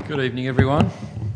Good evening, everyone.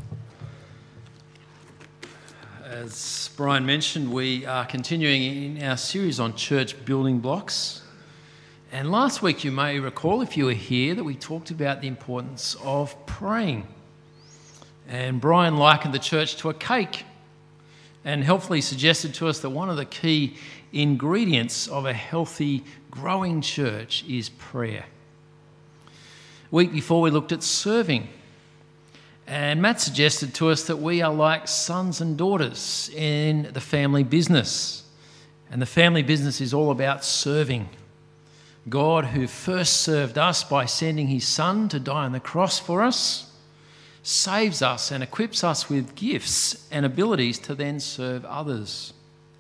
As Brian mentioned, we are continuing in our series on church building blocks. And last week, you may recall, if you were here, that we talked about the importance of praying. And Brian likened the church to a cake and helpfully suggested to us that one of the key ingredients of a healthy, growing church is prayer. The week before, we looked at serving. And Matt suggested to us that we are like sons and daughters in the family business. And the family business is all about serving. God, who first served us by sending his son to die on the cross for us, saves us and equips us with gifts and abilities to then serve others.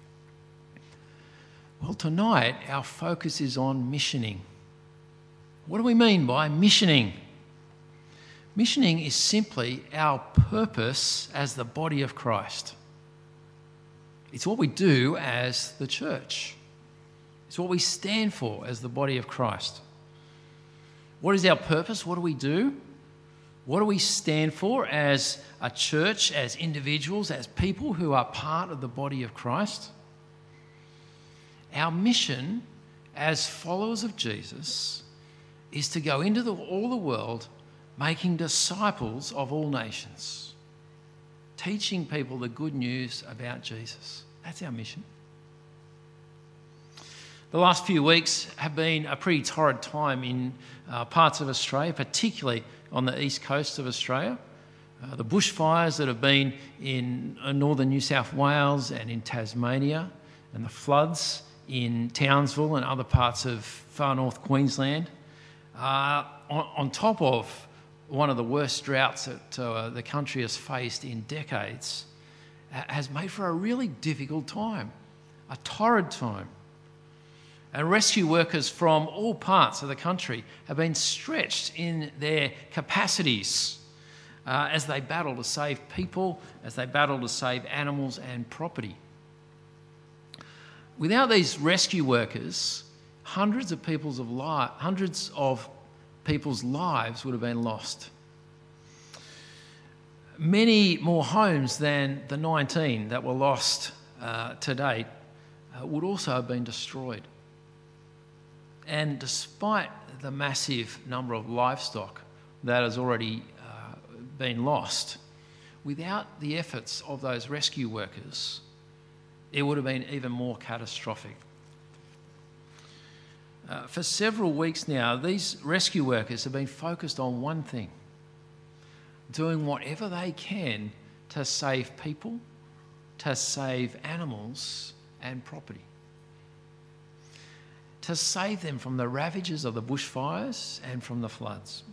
Well, tonight our focus is on missioning. What do we mean by missioning? Missioning is simply our purpose as the body of Christ. It's what we do as the church. It's what we stand for as the body of Christ. What is our purpose? What do we do? What do we stand for as a church, as individuals, as people who are part of the body of Christ? Our mission as followers of Jesus is to go into all the world making disciples of all nations, teaching people the good news about Jesus. That's our mission. The last few weeks have been a pretty torrid time in parts of Australia, particularly on the east coast of Australia. The bushfires that have been in northern New South Wales and in Tasmania, and the floods in Townsville and other parts of far north Queensland, on top of one of the worst droughts that the country has faced in decades, has made for a really difficult time, a torrid time. And rescue workers from all parts of the country have been stretched in their capacities as they battle to save people, as they battle to save animals and property. Without these rescue workers, hundreds of people's lives would have been lost. Many more homes than the 19 that were lost to date would also have been destroyed. And despite the massive number of livestock that has already been lost, without the efforts of those rescue workers, it would have been even more catastrophic. For several weeks now, these rescue workers have been focused on one thing: doing whatever they can to save people, to save animals and property, to save them from the ravages of the bushfires and from the floods.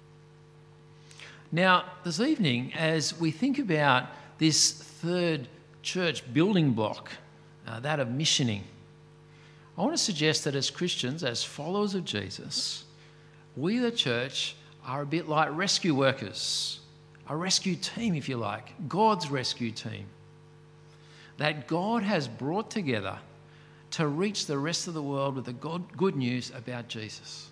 Now, this evening, as we think about this third church building block, that of missioning, I want to suggest that as Christians, as followers of Jesus, we, the church, are a bit like rescue workers, a rescue team, if you like, God's rescue team, that God has brought together to reach the rest of the world with the good news about Jesus.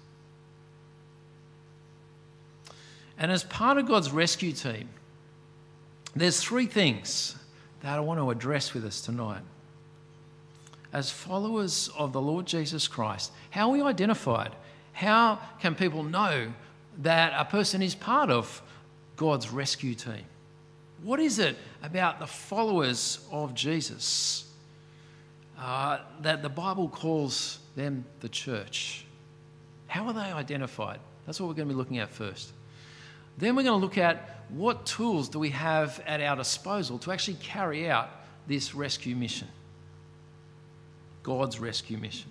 And as part of God's rescue team, there's three things that I want to address with us tonight. As followers of the Lord Jesus Christ, how are we identified? How can people know that a person is part of God's rescue team? What is it about the followers of Jesus that the Bible calls them the church? How are they identified? That's what we're going to be looking at first. Then we're going to look at what tools do we have at our disposal to actually carry out this rescue mission, God's rescue mission.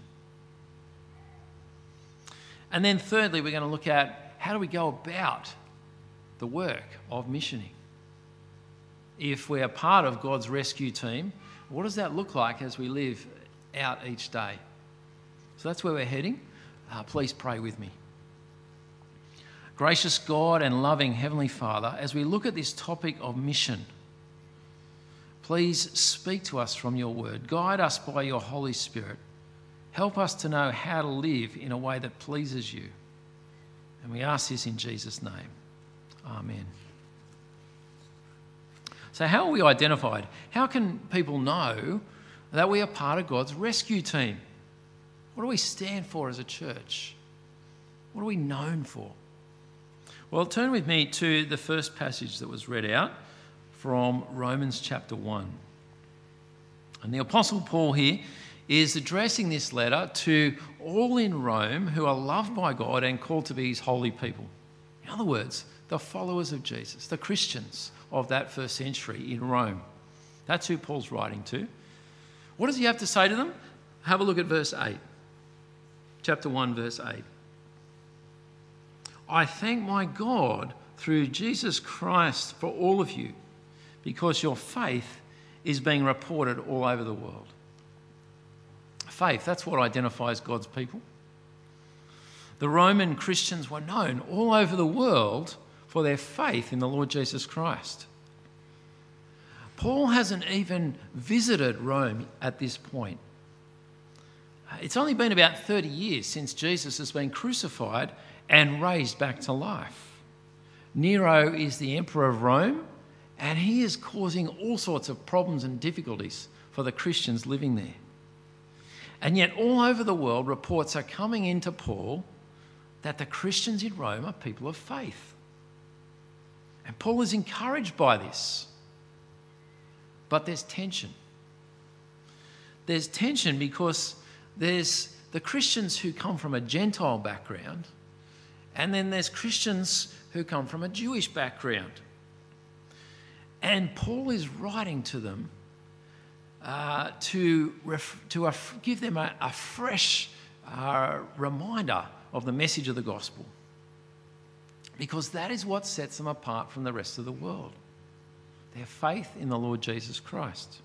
And then thirdly, we're going to look at how do we go about the work of missioning. If we're part of God's rescue team, what does that look like as we live out each day? So that's where we're heading. Please pray with me. Gracious God and loving Heavenly Father, as we look at this topic of mission, please speak to us from your word. Guide us by your Holy Spirit. Help us to know how to live in a way that pleases you. And we ask this in Jesus' name. Amen. So how are we identified? How can people know that we are part of God's rescue team? What do we stand for as a church? What are we known for? Well, turn with me to the first passage that was read out from Romans chapter 1. And the Apostle Paul here is addressing this letter to all in Rome who are loved by God and called to be his holy people. In other words, the followers of Jesus, the Christians of that first century in Rome. That's who Paul's writing to. What does he have to say to them? Have a look at verse 8. Chapter 1, verse 8. I thank my God through Jesus Christ for all of you, because your faith is being reported all over the world. Faith, that's what identifies God's people. The Roman Christians were known all over the world for their faith in the Lord Jesus Christ. Paul hasn't even visited Rome at this point. It's only been about 30 years since Jesus has been crucified and raised back to life. Nero is the emperor of Rome, and he is causing all sorts of problems and difficulties for the Christians living there. And yet all over the world, reports are coming into Paul that the Christians in Rome are people of faith. And Paul is encouraged by this. But there's tension. There's tension because there's the Christians who come from a Gentile background, and then there's Christians who come from a Jewish background. And Paul is writing to them to give them a fresh reminder of the message of the gospel, because that is what sets them apart from the rest of the world. Their faith in the Lord Jesus Christ.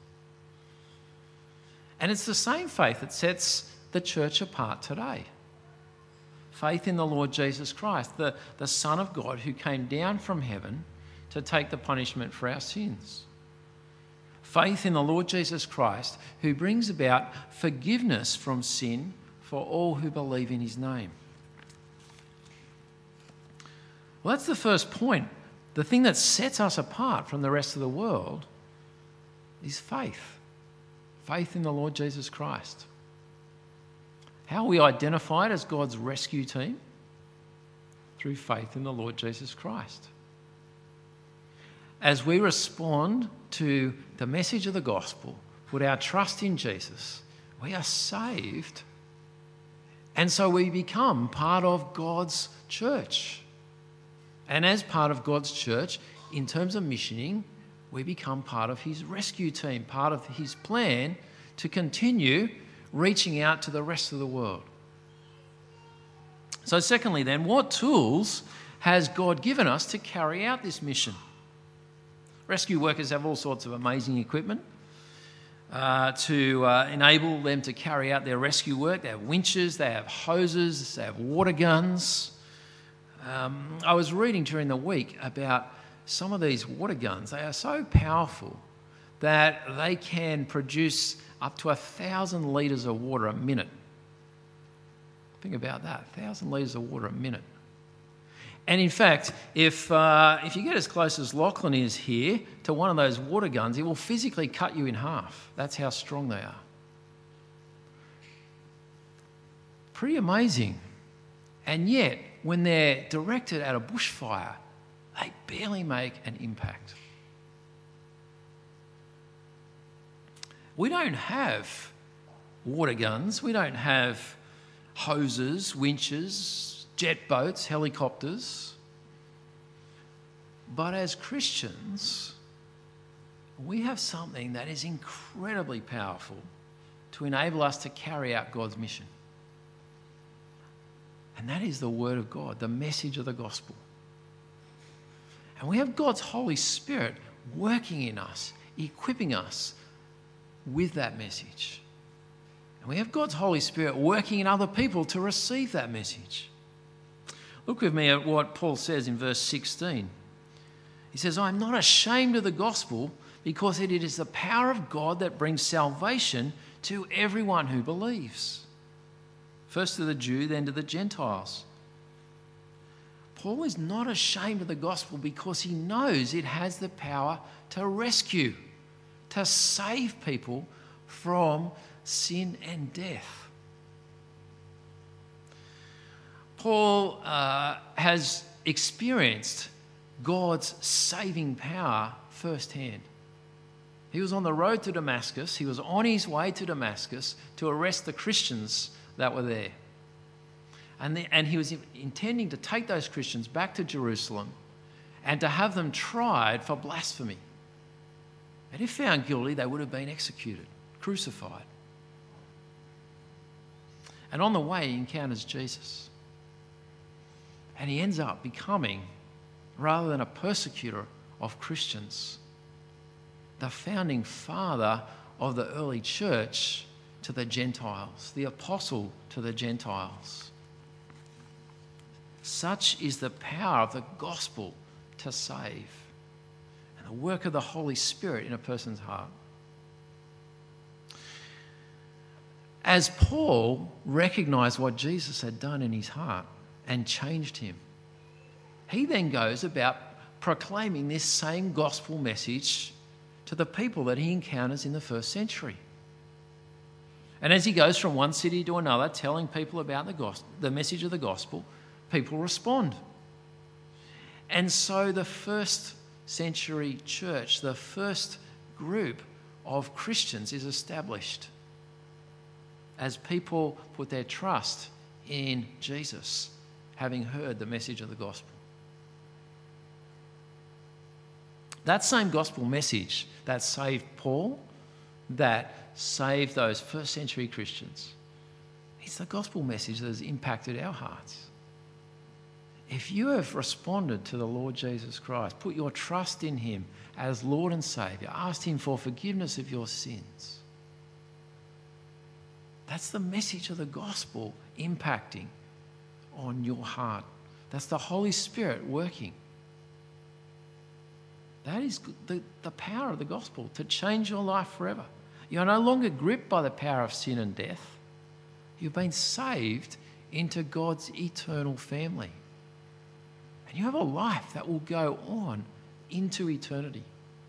And it's the same faith that sets the church apart today. Faith in the Lord Jesus Christ, the Son of God who came down from heaven to take the punishment for our sins. Faith in the Lord Jesus Christ who brings about forgiveness from sin for all who believe in his name. Well, that's the first point. The thing that sets us apart from the rest of the world is faith. Faith in the Lord Jesus Christ. How are we identified as God's rescue team? Through faith in the Lord Jesus Christ. As we respond to the message of the gospel, put our trust in Jesus, we are saved, and so we become part of God's church. And as part of God's church, in terms of missioning, we become part of his rescue team, part of his plan to continue reaching out to the rest of the world. So secondly then, what tools has God given us to carry out this mission? Rescue workers have all sorts of amazing equipment to enable them to carry out their rescue work. They have winches, they have hoses, they have water guns. I was reading during the week about some of these water guns. They are so powerful that they can produce up to 1,000 litres of water a minute. Think about that, 1,000 litres of water a minute. And in fact, if you get as close as Lachlan is here to one of those water guns, it will physically cut you in half. That's how strong they are. Pretty amazing. And yet, when they're directed at a bushfire, they barely make an impact. We don't have water guns. We don't have hoses, winches, jet boats, helicopters. But as Christians, we have something that is incredibly powerful to enable us to carry out God's mission. And that is the Word of God, the message of the gospel. And we have God's Holy Spirit working in us, equipping us with that message. And we have God's Holy Spirit working in other people to receive that message. Look with me at what Paul says in verse 16. He says, I am not ashamed of the gospel, because it is the power of God that brings salvation to everyone who believes. First to the Jew, then to the Gentiles. Paul is not ashamed of the gospel because he knows it has the power to rescue, to save people from sin and death. Paul has experienced God's saving power firsthand. He was on the road to Damascus. He was on his way to Damascus to arrest the Christians that were there. And he was intending to take those Christians back to Jerusalem and to have them tried for blasphemy. And if found guilty, they would have been executed, crucified. And on the way, he encounters Jesus. And he ends up becoming, rather than a persecutor of Christians, the founding father of the early church to the Gentiles, the apostle to the Gentiles. Such is the power of the gospel to save, and the work of the Holy Spirit in a person's heart. As Paul recognized what Jesus had done in his heart and changed him, he then goes about proclaiming this same gospel message to the people that he encounters in the first century. And as he goes from one city to another, telling people about the message of the gospel, people respond. And so the first century church, the first group of Christians, is established as people put their trust in Jesus, having heard the message of the gospel. That same gospel message that saved Paul, that saved those first century Christians, it's the gospel message that has impacted our hearts. If you have responded to the Lord Jesus Christ, put your trust in him as Lord and Saviour, asked him for forgiveness of your sins, that's the message of the gospel impacting on your heart. That's the Holy Spirit working. That is the power of the gospel to change your life forever. You're no longer gripped by the power of sin and death. You've been saved into God's eternal family. And you have a life that will go on into eternity.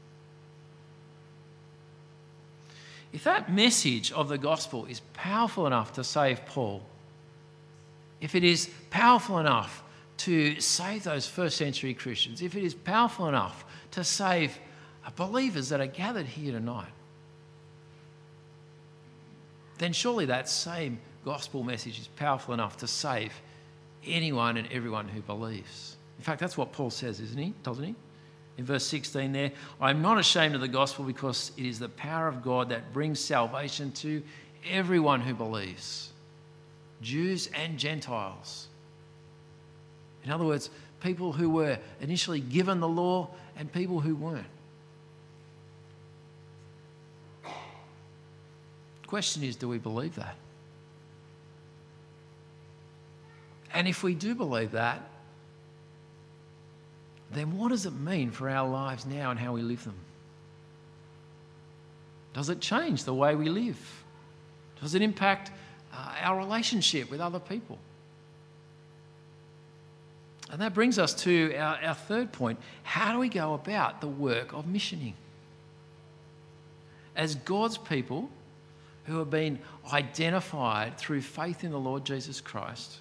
If that message of the gospel is powerful enough to save Paul, if it is powerful enough to save those first century Christians, if it is powerful enough to save believers that are gathered here tonight, then surely that same gospel message is powerful enough to save anyone and everyone who believes. In fact, that's what Paul says, isn't he? Doesn't he? In verse 16 there, I am not ashamed of the gospel because it is the power of God that brings salvation to everyone who believes, Jews and Gentiles. In other words, people who were initially given the law and people who weren't. The question is, do we believe that? And if we do believe that, then what does it mean for our lives now and how we live them? Does it change the way we live? Does it impact our relationship with other people? And that brings us to our third point. How do we go about the work of missioning? As God's people who have been identified through faith in the Lord Jesus Christ,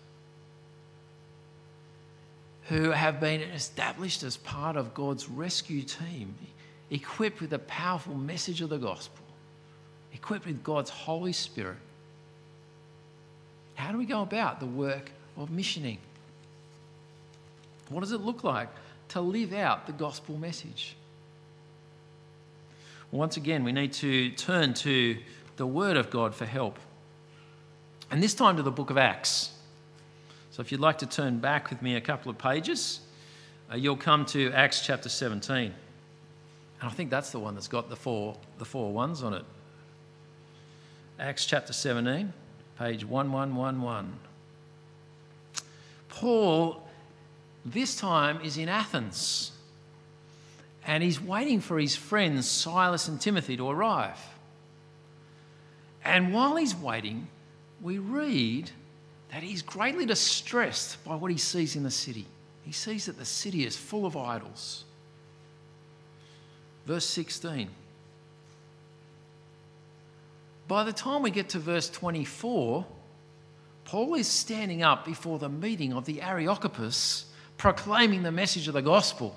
who have been established as part of God's rescue team, equipped with the powerful message of the gospel, equipped with God's Holy Spirit, how do we go about the work of missioning? What does it look like to live out the gospel message? Once again, we need to turn to the Word of God for help. And this time to the book of Acts. So if you'd like to turn back with me a couple of pages, you'll come to Acts chapter 17. And I think that's the one that's got the four ones on it. Acts chapter 17, page 1111. Paul, this time, is in Athens. And he's waiting for his friends Silas and Timothy to arrive. And while he's waiting, we read that he's greatly distressed by what he sees in the city. He sees that the city is full of idols. Verse 16. By the time we get to verse 24, Paul is standing up before the meeting of the Areopagus, proclaiming the message of the gospel.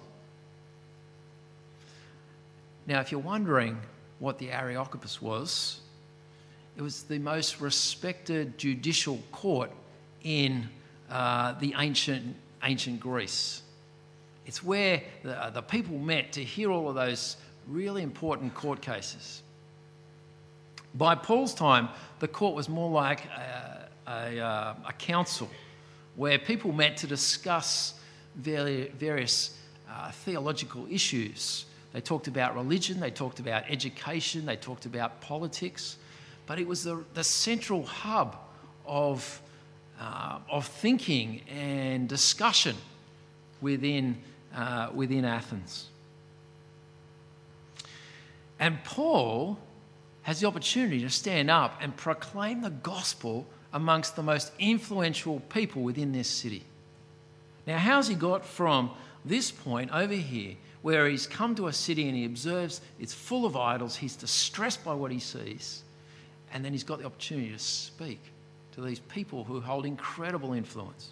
Now, if you're wondering what the Areopagus was, it was the most respected judicial court in the ancient Greece. It's where the people met to hear all of those really important court cases. By Paul's time, the court was more like a council where people met to discuss various theological issues. They talked about religion, they talked about education, they talked about politics, but it was the central hub of thinking and discussion within Athens. And Paul has the opportunity to stand up and proclaim the gospel amongst the most influential people within this city. Now, how's he got from this point over here, where he's come to a city and he observes it's full of idols, he's distressed by what he sees, and then he's got the opportunity to speak to these people who hold incredible influence?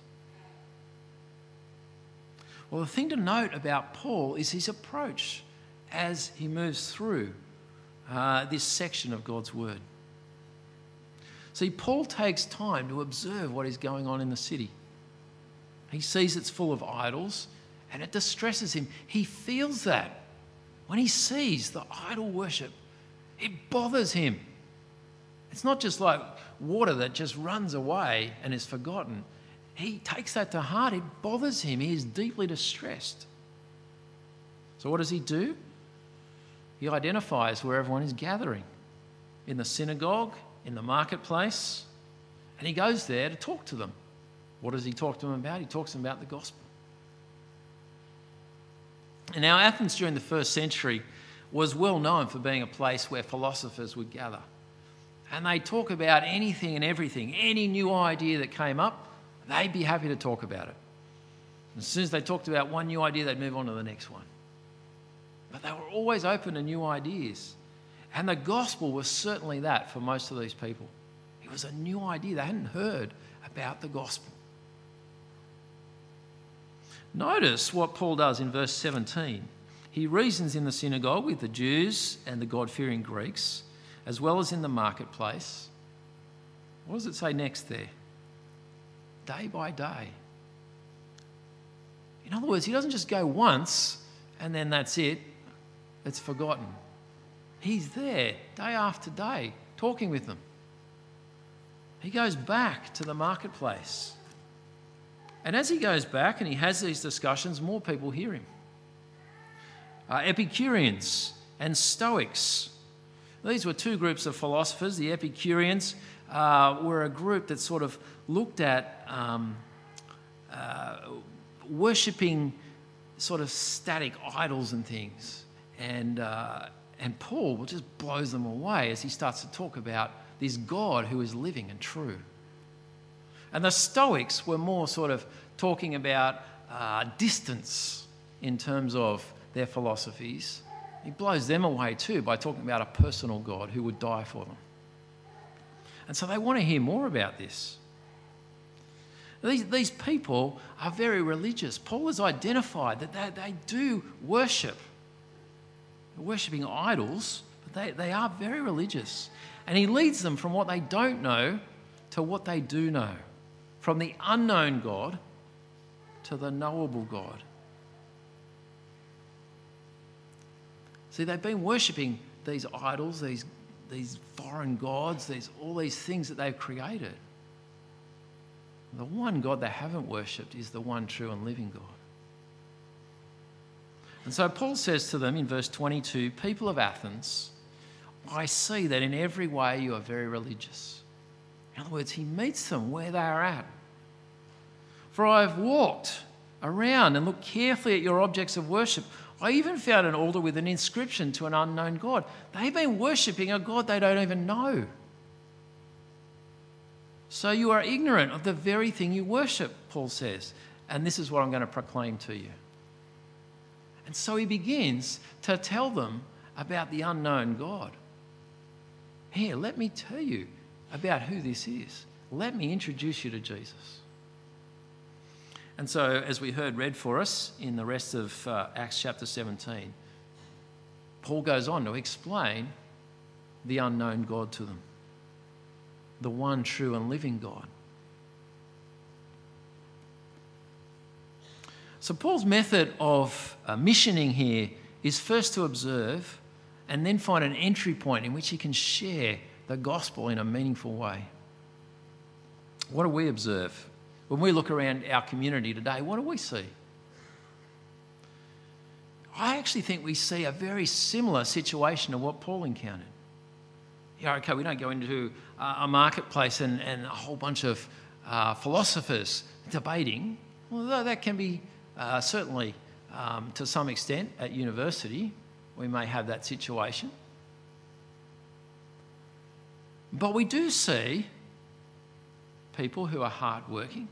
Well, the thing to note about Paul is his approach as he moves through this section of God's word. See, Paul takes time to observe what is going on in the city. He sees it's full of idols and it distresses him. He feels that. When he sees the idol worship, it bothers him. It's not just like water that just runs away and is forgotten. He takes that to heart. It bothers him. He is deeply distressed. So what does he do? He identifies where everyone is gathering, in the synagogue, in the marketplace, and he goes there to talk to them. What does he talk to them about? He talks to them about the gospel. And now Athens during the first century was well known for being a place where philosophers would gather. And they'd talk about anything and everything, any new idea that came up, they'd be happy to talk about it. As soon as they talked about one new idea, they'd move on to the next one. But they were always open to new ideas. And the gospel was certainly that for most of these people. It was a new idea. They hadn't heard about the gospel. Notice what Paul does in verse 17. He reasons in the synagogue with the Jews and the God-fearing Greeks, as well as in the marketplace. What does it say next there? Day by day. In other words, he doesn't just go once and then that's it. It's forgotten. He's there day after day talking with them. He goes back to the marketplace. And as he goes back and he has these discussions, more people hear him. Epicureans and Stoics. These were two groups of philosophers. The Epicureans were a group that sort of looked at worshipping sort of static idols and things. And Paul just blows them away as he starts to talk about this God who is living and true. And the Stoics were more sort of talking about distance in terms of their philosophies. He blows them away too by talking about a personal God who would die for them. And so they want to hear more about this. These people are very religious. Paul has identified that they do worship. They're worshipping idols, but they are very religious. And he leads them from what they don't know to what they do know. From the unknown God to the knowable God. See, they've been worshipping these idols, these foreign gods, all these things that they've created. The one God they haven't worshipped is the one true and living God. And so Paul says to them in verse 22, people of Athens, I see that in every way you are very religious. In other words, he meets them where they are at. For I have walked around and looked carefully at your objects of worship. I even found an altar with an inscription to an unknown God. They've been worshipping a God they don't even know. So you are ignorant of the very thing you worship, Paul says. and this is what I'm going to proclaim to you. And so he begins to tell them about the unknown God. Here, let me tell you about who this is. Let me introduce you to Jesus. And so, as we heard read for us in the rest of Acts chapter 17, Paul goes on to explain the unknown God to them, the one true and living God. So Paul's method of missioning here is first to observe and then find an entry point in which he can share the gospel in a meaningful way. What do we observe? When we look around our community today, what do we see? I actually think we see a very similar situation to what Paul encountered. Yeah, okay, we don't go into a marketplace and a whole bunch of philosophers debating, although that can be certainly to some extent at university. We may have that situation. But we do see people who are hardworking.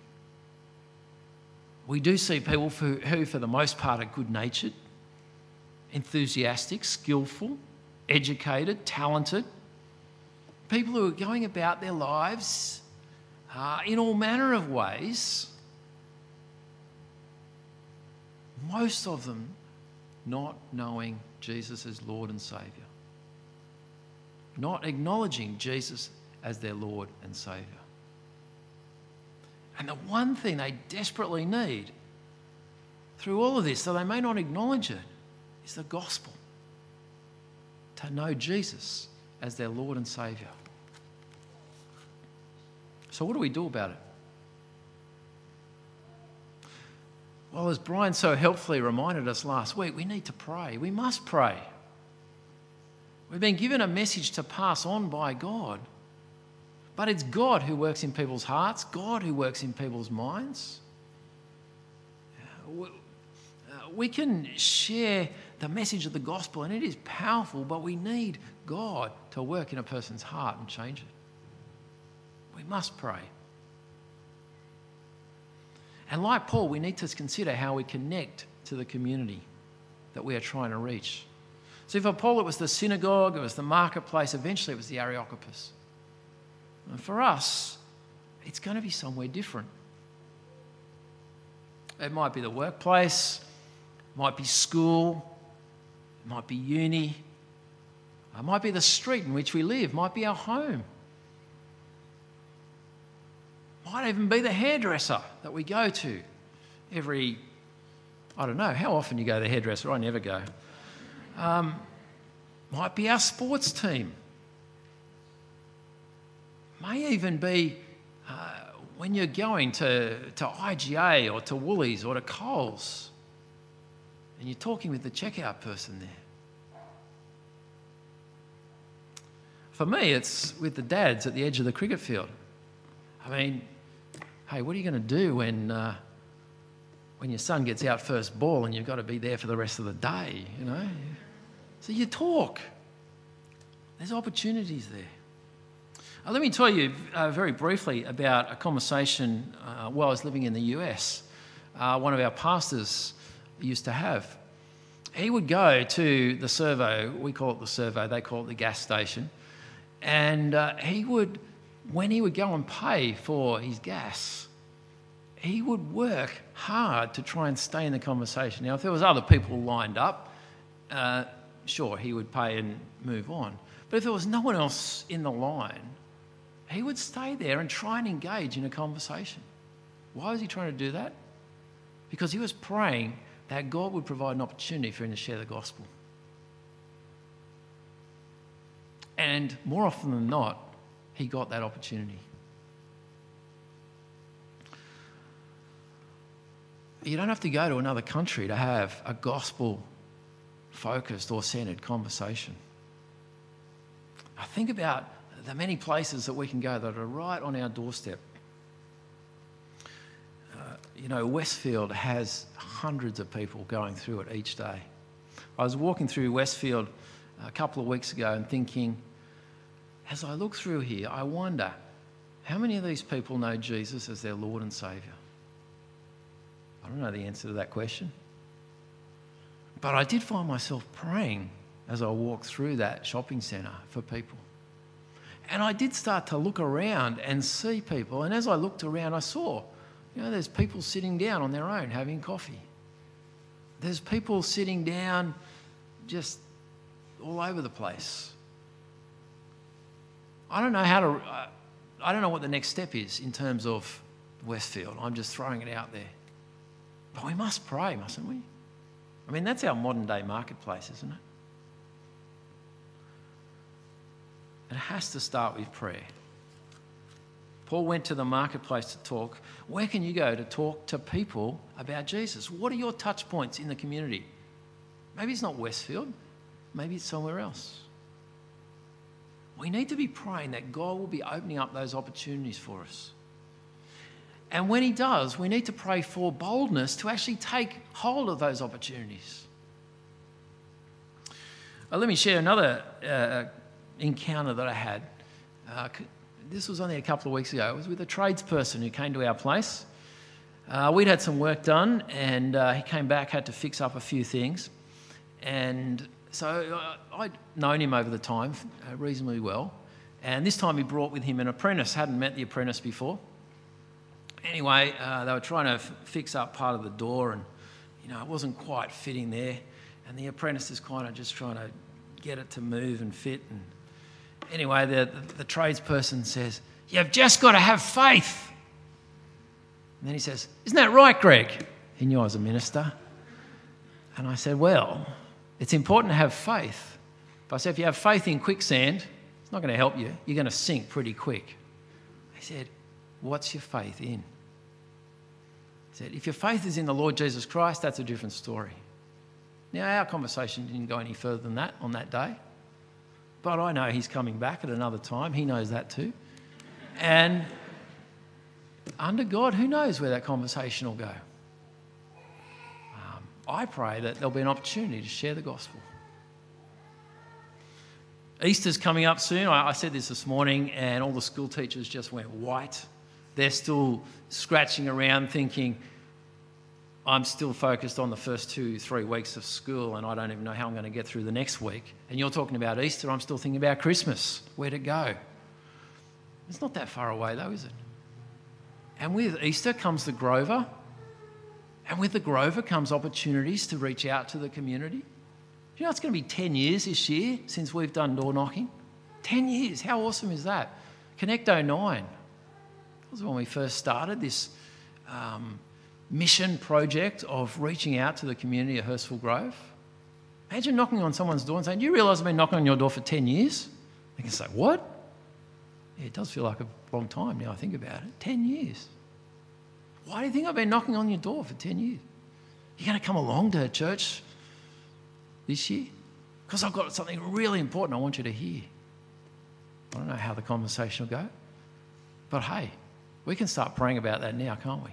We do see people who, for the most part, are good-natured, enthusiastic, skillful, educated, talented. People who are going about their lives in all manner of ways, most of them not knowing Jesus as Lord and Saviour, not acknowledging Jesus as their Lord and Saviour. And the one thing they desperately need through all of this, though they may not acknowledge it, is the gospel. To know Jesus as their Lord and Saviour. So what do we do about it? Well, as Brian so helpfully reminded us last week, we need to pray. We must pray. We've been given a message to pass on by God. But it's God who works in people's hearts, God who works in people's minds. We can share the message of the gospel, and it is powerful, but we need God to work in a person's heart and change it. We must pray. And like Paul, we need to consider how we connect to the community that we are trying to reach. So for Paul, it was the synagogue, it was the marketplace, eventually it was the Areopagus. And for us, it's going to be somewhere different. It might be the workplace, it might be school, it might be uni, it might be the street in which we live, it might be our home. It might even be the hairdresser that we go to every, I don't know, how often you go to the hairdresser? I never go. Might be our sports team. May even be when you're going to IGA or to Woolies or to Coles and you're talking with the checkout person there. For me, it's with the dads at the edge of the cricket field. I mean, hey, what are you going to do when your son gets out first ball and you've got to be there for the rest of the day, you know? So you talk. There's opportunities there. Let me tell you very briefly about a conversation while I was living in the US. One of our pastors used to have. He would go to the servo, we call it the servo, they call it the gas station, and when he would go and pay for his gas, he would work hard to try and stay in the conversation. Now, if there was other people lined up, sure, he would pay and move on. But if there was no one else in the line, he would stay there and try and engage in a conversation. Why was he trying to do that? Because he was praying that God would provide an opportunity for him to share the gospel. And more often than not, he got that opportunity. You don't have to go to another country to have a gospel-focused or centered conversation. I think about the many places that we can go that are right on our doorstep. Westfield has hundreds of people going through it each day. I was walking through Westfield a couple of weeks ago and thinking, as I look through here, I wonder how many of these people know Jesus as their Lord and Saviour? don't know the answer to that question. But I did find myself praying as I walked through that shopping centre for people. And I did start to look around and see people. And as I looked around, I saw, there's people sitting down on their own having coffee. There's people sitting down just all over the place. I don't know what the next step is in terms of Westfield. I'm just throwing it out there. But we must pray, mustn't we? I mean, that's our modern day marketplace, isn't it? It has to start with prayer. Paul went to the marketplace to talk. Where can you go to talk to people about Jesus? What are your touch points in the community? Maybe it's not Westfield. Maybe it's somewhere else. We need to be praying that God will be opening up those opportunities for us. And when he does, we need to pray for boldness to actually take hold of those opportunities. Let me share another encounter that I had. This was only a couple of weeks ago. It was with a tradesperson who came to our place. We'd had some work done, and he came back, had to fix up a few things. And so I'd known him over the time reasonably well. And this time he brought with him an apprentice. Hadn't met the apprentice before. Anyway, they were trying to fix up part of the door, and it wasn't quite fitting there. And the apprentice is kind of just trying to get it to move and fit. And anyway, the tradesperson says, "You've just got to have faith." And then he says, "Isn't that right, Greg?" He knew I was a minister. And I said, "Well, it's important to have faith. But I said, if you have faith in quicksand, it's not going to help you. You're going to sink pretty quick." He said, "What's your faith in?" He said, "If your faith is in the Lord Jesus Christ, that's a different story." Now, our conversation didn't go any further than that on that day. But I know he's coming back at another time. He knows that too. And under God, who knows where that conversation will go? I pray that there'll be an opportunity to share the gospel. Easter's coming up soon. I said this morning, and all the school teachers just went white. They're still scratching around thinking, I'm still focused on the first 2-3 weeks of school, and I don't even know how I'm going to get through the next week. And you're talking about Easter, I'm still thinking about Christmas. Where'd it go? It's not that far away though, is it? And with Easter comes the Grover. And with the Grover comes opportunities to reach out to the community. It's going to be 10 years this year since we've done door knocking. 10 years. How awesome is that? Connect 09. That was when we first started this mission project of reaching out to the community of Hurstville Grove. Imagine knocking on someone's door and saying, "Do you realise I've been knocking on your door for 10 years? They can say, "What?" Yeah, it does feel like a long time now I think about it. 10 years. Why do you think I've been knocking on your door for 10 years? You're going to come along to church this year? Because I've got something really important I want you to hear. I don't know how the conversation will go. But hey, we can start praying about that now, can't we?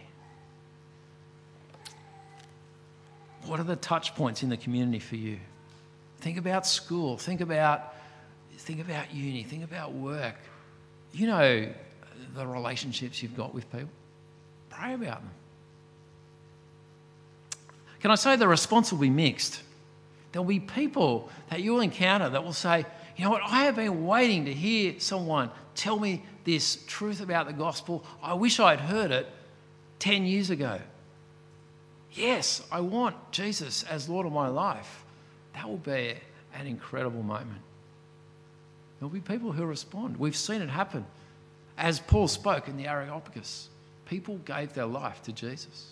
What are the touch points in the community for you? Think about school. Think about uni. Think about work. The relationships you've got with people. Pray about them. Can I say the response will be mixed? There'll be people that you'll encounter that will say, "You know what, I have been waiting to hear someone tell me this truth about the gospel. I wish I'd heard it 10 years ago. Yes, I want Jesus as Lord of my life." That will be an incredible moment. There'll be people who respond. We've seen it happen. As Paul spoke in the Areopagus, people gave their life to Jesus.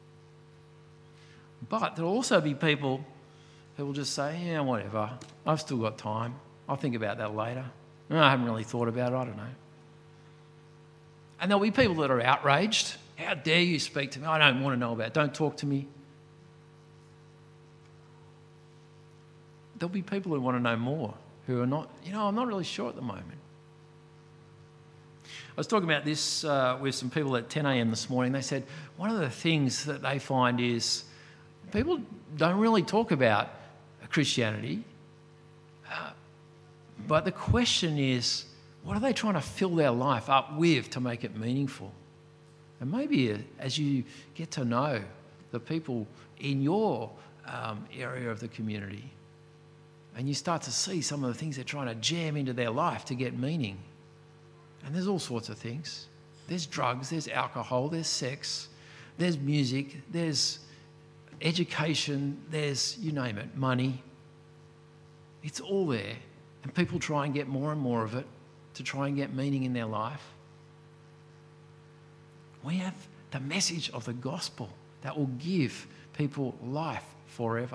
But there'll also be people who will just say, "Yeah, whatever. I've still got time. I'll think about that later. I haven't really thought about it. I don't know." And there'll be people that are outraged. "How dare you speak to me? I don't want to know about it. Don't talk to me." There'll be people who want to know more, who are not, I'm not really sure at the moment. I was talking about this with some people at 10 a.m. this morning. They said one of the things that they find is people don't really talk about Christianity, but the question is, what are they trying to fill their life up with to make it meaningful? And maybe as you get to know the people in your area of the community. And you start to see some of the things they're trying to jam into their life to get meaning. And there's all sorts of things. There's drugs, there's alcohol, there's sex, there's music, there's education, there's, you name it, money. It's all there. And people try and get more and more of it to try and get meaning in their life. We have the message of the gospel that will give people life forever.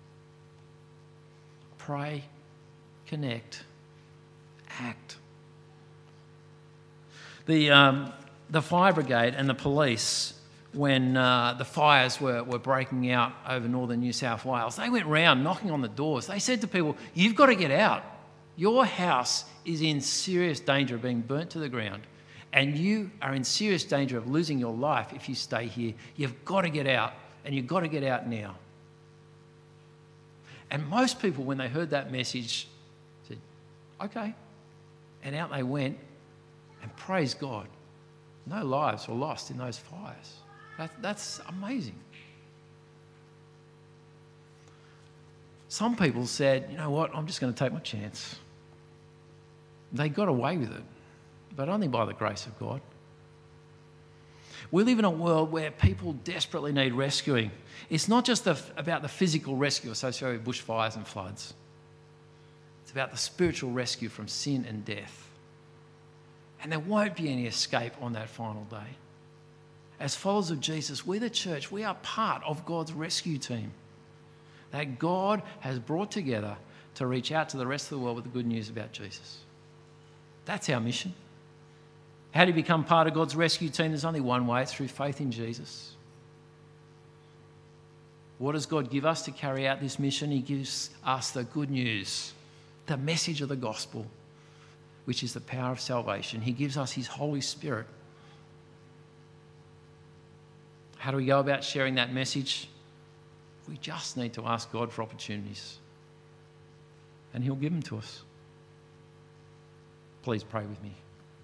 Pray, connect, act. The fire brigade and the police, when the fires were breaking out over northern New South Wales, they went round knocking on the doors. They said to people, you've got to get out. Your house is in serious danger of being burnt to the ground, and you are in serious danger of losing your life if you stay here. You've got to get out, and you've got to get out now. And most people, when they heard that message, said, okay. And out they went, and praise God, no lives were lost in those fires. That's amazing. Some people said, you know what, I'm just going to take my chance. They got away with it, but only by the grace of God. We live in a world where people desperately need rescuing. It's not just about the physical rescue associated with bushfires and floods. It's about the spiritual rescue from sin and death. And there won't be any escape on that final day. As followers of Jesus, we the church, we are part of God's rescue team that God has brought together to reach out to the rest of the world with the good news about Jesus. That's our mission. How do you become part of God's rescue team? There's only one way, it's through faith in Jesus. What does God give us to carry out this mission? He gives us the good news, the message of the gospel, which is the power of salvation. He gives us his Holy Spirit. How do we go about sharing that message? We just need to ask God for opportunities, and he'll give them to us. Please pray with me.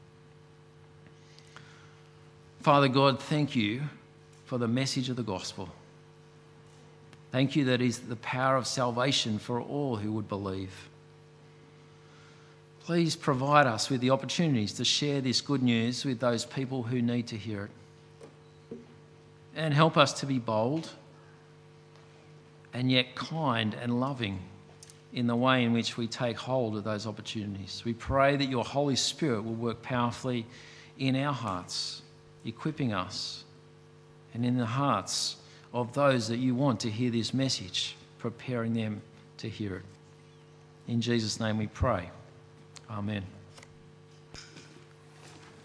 Father God, thank you for the message of the gospel. Thank you that it is the power of salvation for all who would believe. Please provide us with the opportunities to share this good news with those people who need to hear it. And help us to be bold and yet kind and loving in the way in which we take hold of those opportunities. We pray that your Holy Spirit will work powerfully in our hearts, equipping us, and in the hearts of those that you want to hear this message, preparing them to hear it. In Jesus' name we pray. Amen.